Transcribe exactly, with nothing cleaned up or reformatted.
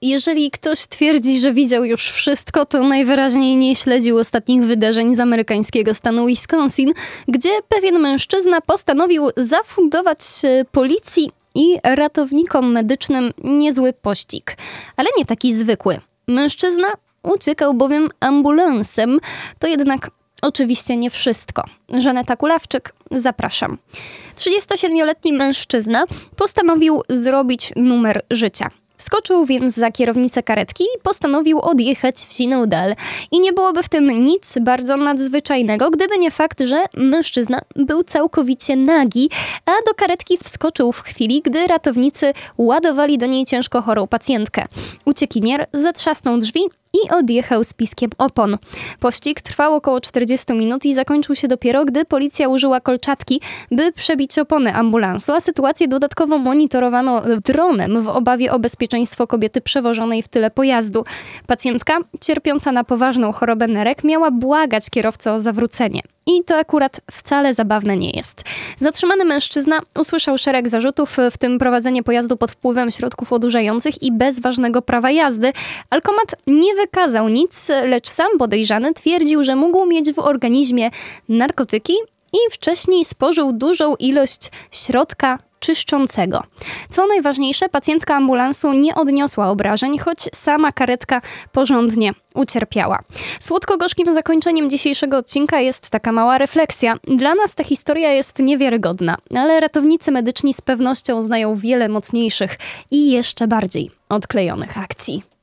Jeżeli ktoś twierdzi, że widział już wszystko, to najwyraźniej nie śledził ostatnich wydarzeń z amerykańskiego stanu Wisconsin, gdzie pewien mężczyzna postanowił zafundować policji i ratownikom medycznym niezły pościg. Ale nie taki zwykły. Mężczyzna uciekał bowiem ambulansem. To jednak oczywiście nie wszystko. Żaneta Kulawczyk, zapraszam. trzydziestosiedmioletni mężczyzna postanowił zrobić numer życia. Wskoczył więc za kierownicę karetki i postanowił odjechać w siną dal. I nie byłoby w tym nic bardzo nadzwyczajnego, gdyby nie fakt, że mężczyzna był całkowicie nagi, a do karetki wskoczył w chwili, gdy ratownicy ładowali do niej ciężko chorą pacjentkę. Uciekinier zatrzasnął drzwi i odjechał z piskiem opon. Pościg trwał około czterdzieści minut i zakończył się dopiero, gdy policja użyła kolczatki, by przebić opony ambulansu, a sytuację dodatkowo monitorowano dronem w obawie o bezpieczeństwo kobiety przewożonej w tyle pojazdu. Pacjentka, cierpiąca na poważną chorobę nerek, miała błagać kierowcę o zawrócenie. I to akurat wcale zabawne nie jest. Zatrzymany mężczyzna usłyszał szereg zarzutów, w tym prowadzenie pojazdu pod wpływem środków odurzających i bez ważnego prawa jazdy. Alkomat nie wykazał nic, lecz sam podejrzany twierdził, że mógł mieć w organizmie narkotyki i wcześniej spożył dużą ilość środka czyszczącego. Co najważniejsze, pacjentka ambulansu nie odniosła obrażeń, choć sama karetka porządnie ucierpiała. Słodko-gorzkim zakończeniem dzisiejszego odcinka jest taka mała refleksja. Dla nas ta historia jest niewiarygodna, ale ratownicy medyczni z pewnością znają wiele mocniejszych i jeszcze bardziej odklejonych akcji.